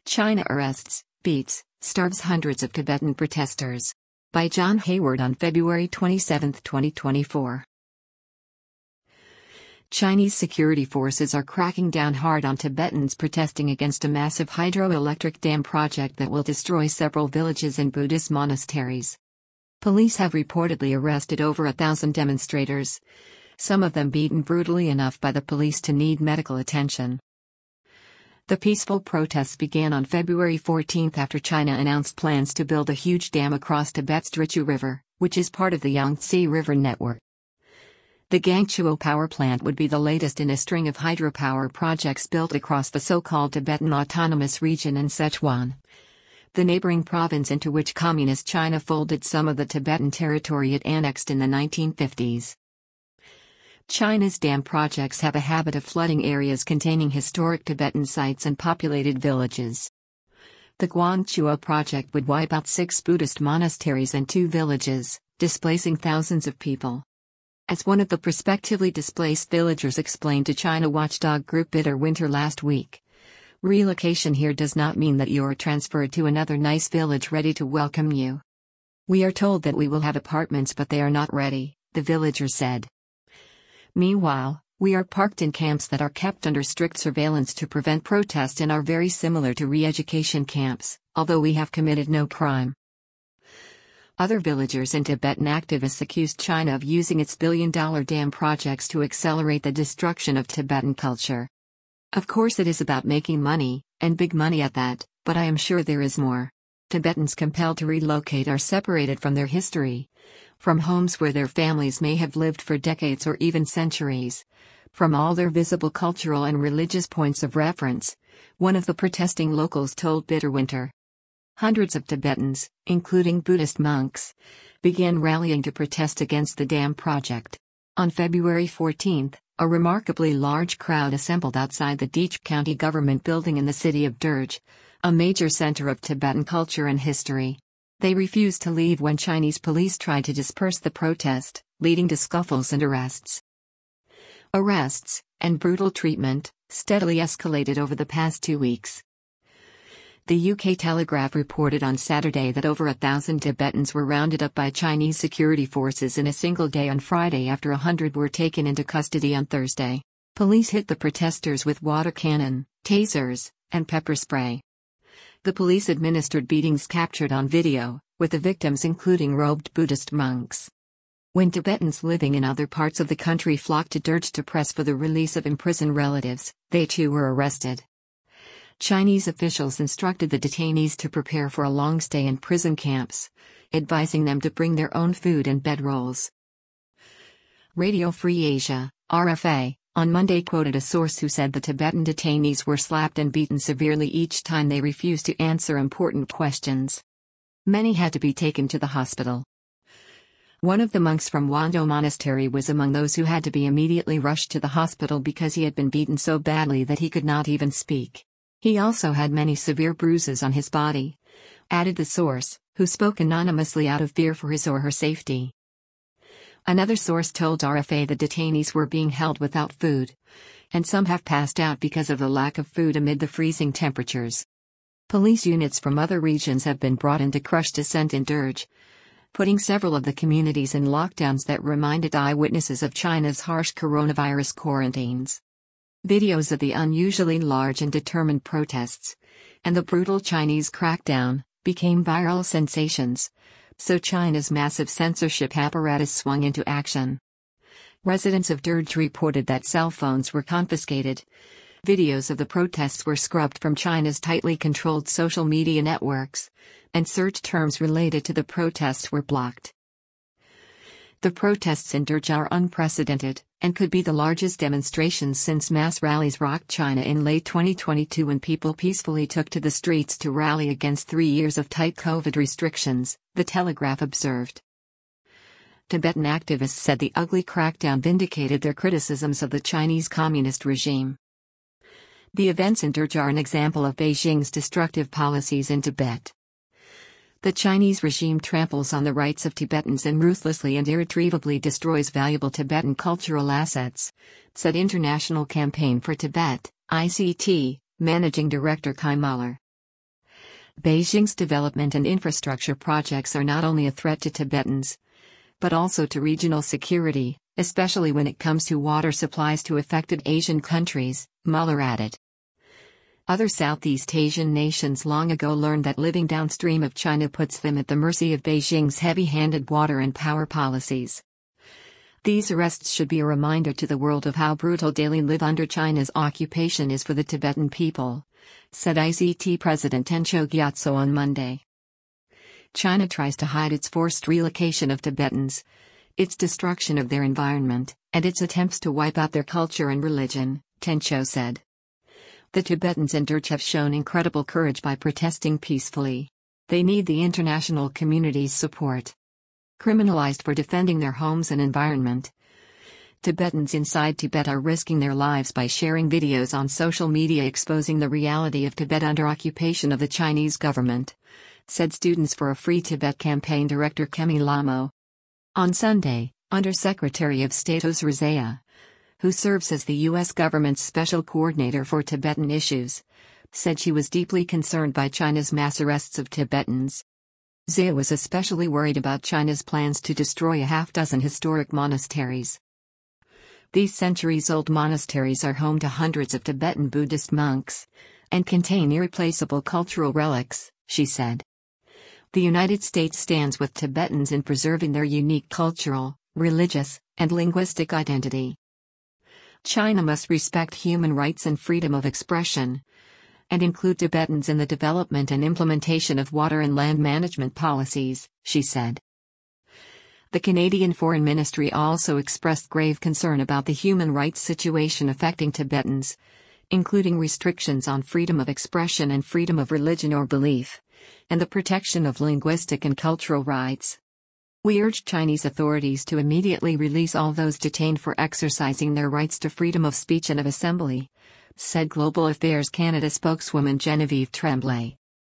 China arrests, beats, starves hundreds of Tibetan protesters. By John Hayward on February 27, 2024. Chinese security forces are cracking down hard on Tibetans protesting against a massive hydroelectric dam project that will destroy several villages and Buddhist monasteries. Police have reportedly arrested over 1,000 demonstrators, some of them beaten brutally enough by the police to need medical attention. The peaceful protests began on February 14 after China announced plans to build a huge dam across Tibet's Drichu River, which is part of the Yangtze River network. The Gangchuo power plant would be the latest in a string of hydropower projects built across the so-called Tibetan Autonomous Region and Sichuan, the neighboring province into which Communist China folded some of the Tibetan territory it annexed in the 1950s. China's dam projects have a habit of flooding areas containing historic Tibetan sites and populated villages. The Guangchuo project would wipe out 6 Buddhist monasteries and 2 villages, displacing thousands of people. As one of the prospectively displaced villagers explained to China watchdog group Bitter Winter last week, relocation here does not mean that you're transferred to another nice village ready to welcome you. We are told that we will have apartments, but they are not ready, the villager said. Meanwhile, we are parked in camps that are kept under strict surveillance to prevent protest and are very similar to re-education camps, although we have committed no crime. Other villagers and Tibetan activists accused China of using its billion-dollar dam projects to accelerate the destruction of Tibetan culture. Of course it is about making money, and big money at that, but I am sure there is more. Tibetans compelled to relocate are separated from their history, from homes where their families may have lived for decades or even centuries, from all their visible cultural and religious points of reference, one of the protesting locals told Bitter Winter. Hundreds of Tibetans, including Buddhist monks, began rallying to protest against the dam project. On February 14, a remarkably large crowd assembled outside the Deech County government building in the city of Derge, a major center of Tibetan culture and history. They refused to leave when Chinese police tried to disperse the protest, leading to scuffles and arrests. Arrests, and brutal treatment, steadily escalated over the past 2 weeks. The UK Telegraph reported on Saturday that over 1,000 Tibetans were rounded up by Chinese security forces in a single day on Friday after 100 were taken into custody on Thursday. Police hit the protesters with water cannon, tasers, and pepper spray. The police administered beatings captured on video, with the victims including robed Buddhist monks. When Tibetans living in other parts of the country flocked to Derge to press for the release of imprisoned relatives, they too were arrested. Chinese officials instructed the detainees to prepare for a long stay in prison camps, advising them to bring their own food and bedrolls. Radio Free Asia, RFA, on Monday quoted a source who said the Tibetan detainees were slapped and beaten severely each time they refused to answer important questions. Many had to be taken to the hospital. One of the monks from Wando Monastery was among those who had to be immediately rushed to the hospital because he had been beaten so badly that he could not even speak. He also had many severe bruises on his body, added the source, who spoke anonymously out of fear for his or her safety. Another source told RFA the detainees were being held without food, and some have passed out because of the lack of food amid the freezing temperatures. Police units from other regions have been brought in to crush dissent in Derge, putting several of the communities in lockdowns that reminded eyewitnesses of China's harsh coronavirus quarantines. Videos of the unusually large and determined protests, and the brutal Chinese crackdown, became viral sensations, so China's massive censorship apparatus swung into action. Residents of Derge reported that cell phones were confiscated, videos of the protests were scrubbed from China's tightly controlled social media networks, and search terms related to the protests were blocked. The protests in Derge are unprecedented, and could be the largest demonstrations since mass rallies rocked China in late 2022 when people peacefully took to the streets to rally against 3 years of tight COVID restrictions, the Telegraph observed. Tibetan activists said the ugly crackdown vindicated their criticisms of the Chinese Communist regime. The events in Derge are an example of Beijing's destructive policies in Tibet. The Chinese regime tramples on the rights of Tibetans and ruthlessly and irretrievably destroys valuable Tibetan cultural assets, said International Campaign for Tibet, ICT, Managing Director Kai Muller. Beijing's development and infrastructure projects are not only a threat to Tibetans, but also to regional security, especially when it comes to water supplies to affected Asian countries, Mueller added. Other Southeast Asian nations long ago learned that living downstream of China puts them at the mercy of Beijing's heavy-handed water and power policies. These arrests should be a reminder to the world of how brutal daily live under China's occupation is for the Tibetan people, said ICT President Tencho Gyatso on Monday. China tries to hide its forced relocation of Tibetans, its destruction of their environment, and its attempts to wipe out their culture and religion, Tencho said. The Tibetans in Derg have shown incredible courage by protesting peacefully. They need the international community's support. Criminalized for defending their homes and environment, Tibetans inside Tibet are risking their lives by sharing videos on social media exposing the reality of Tibet under occupation of the Chinese government, said Students for a Free Tibet campaign director Kemi Lamo. On Sunday, Undersecretary of State Oz Razaya, who serves as the U.S. government's special coordinator for Tibetan issues, said she was deeply concerned by China's mass arrests of Tibetans. Zia was especially worried about China's plans to destroy a half-dozen historic monasteries. These centuries-old monasteries are home to hundreds of Tibetan Buddhist monks, and contain irreplaceable cultural relics, she said. The United States stands with Tibetans in preserving their unique cultural, religious, and linguistic identity. China must respect human rights and freedom of expression, and include Tibetans in the development and implementation of water and land management policies, she said. The Canadian Foreign Ministry also expressed grave concern about the human rights situation affecting Tibetans, including restrictions on freedom of expression and freedom of religion or belief, and the protection of linguistic and cultural rights. We urge Chinese authorities to immediately release all those detained for exercising their rights to freedom of speech and of assembly, said Global Affairs Canada spokeswoman Genevieve Tremblay.